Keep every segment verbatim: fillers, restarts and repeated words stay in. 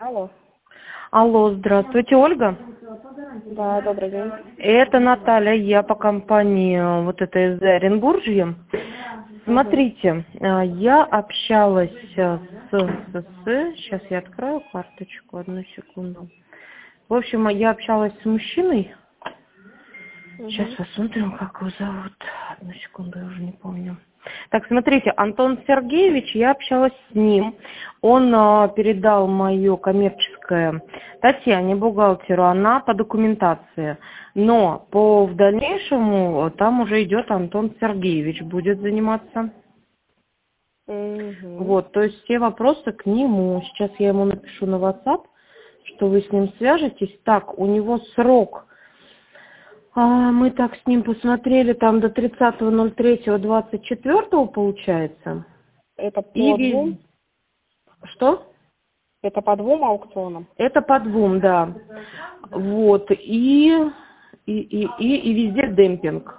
Алло. Алло, здравствуйте, Ольга. Да, добрый день. Это Наталья, я по компании э, вот этой из Оренбуржья. Смотрите, э, я общалась э, с, с, с, сейчас я открою карточку, одну секунду. В общем, я общалась с мужчиной. Угу. Сейчас посмотрим, как его зовут. Одну секунду, я уже не помню. Так, смотрите, Антон Сергеевич, я общалась с ним. Он э, передал мое коммерческое Татьяне, бухгалтеру, она по документации. Но по в дальнейшему там уже идет Антон Сергеевич, будет заниматься. Угу. Вот, то есть все вопросы к нему. Сейчас я ему напишу на WhatsApp, что вы с ним свяжетесь. Так, у него срок. А, мы так с ним посмотрели, там до тридцатого ноль третьего двадцать четвёртого получается. Это И по вез- двум? Что? Это по двум аукционам? Это по двум, да. Вот. И, и, и, и, и везде демпинг.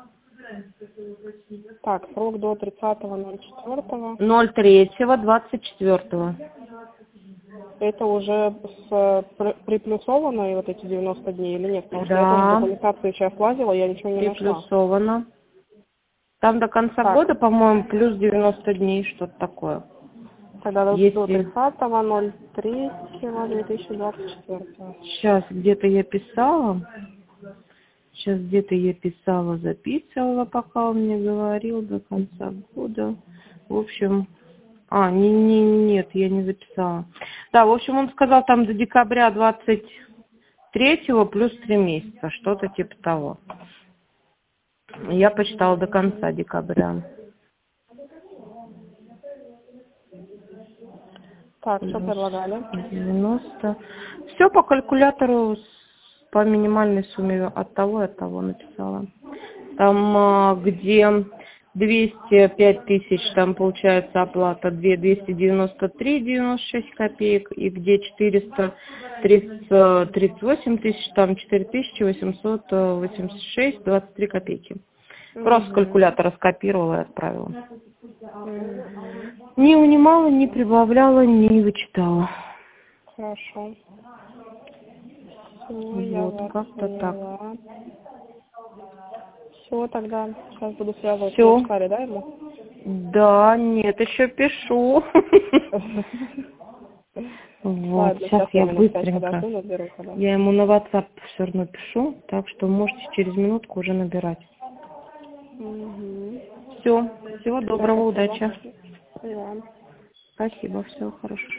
Так, срок до тридцатого ноль четвёртого. ноль третьего двадцать четвёртого. Это уже с пр- приплюсовано и вот эти девяносто дней или нет? Потому что я тоже в Да, документации сейчас лазила, я ничего не нашла. приплюсовано. Там до конца Так, года, по-моему, плюс девяносто дней, что-то такое. тогда до, до Если тридцатого ноль третьего две тысячи двадцать четвёртого. сейчас где-то я писала, сейчас где-то я писала, записывала, пока он мне говорил, до конца года. В общем, а, не, не, нет, я не записала. Да, в общем, он сказал там до декабря двадцать третьего плюс три месяца, что-то типа того. Я почитала до конца декабря. Так, что Плюс предлагали? девяносто. Все по калькулятору с- по минимальной сумме от того и от того написала. Там, а, где двести пять тысяч, там получается оплата две двести девяносто три девяносто шесть копеек, и где четыреста тридцать восемь тысяч, там четыре тысячи восемьсот восемьдесят шесть двадцать три копейки. Просто с Угу. калькулятора скопировала и отправила. Угу. Не унимала, не прибавляла, не вычитала. Хорошо. Все, я Вот, вас как-то так. поняла. Все, тогда сейчас буду связываться. Все. Написали, да, ему? Да, нет, еще пишу. Вот, Ладно, сейчас сейчас я я ему на связь быстренько. подожду, наберу, когда. Я ему на WhatsApp все равно пишу, так что можете через минутку уже набирать. Угу. Все, всего Все, доброго, спасибо. удачи. И вам. Спасибо, всего хорошего.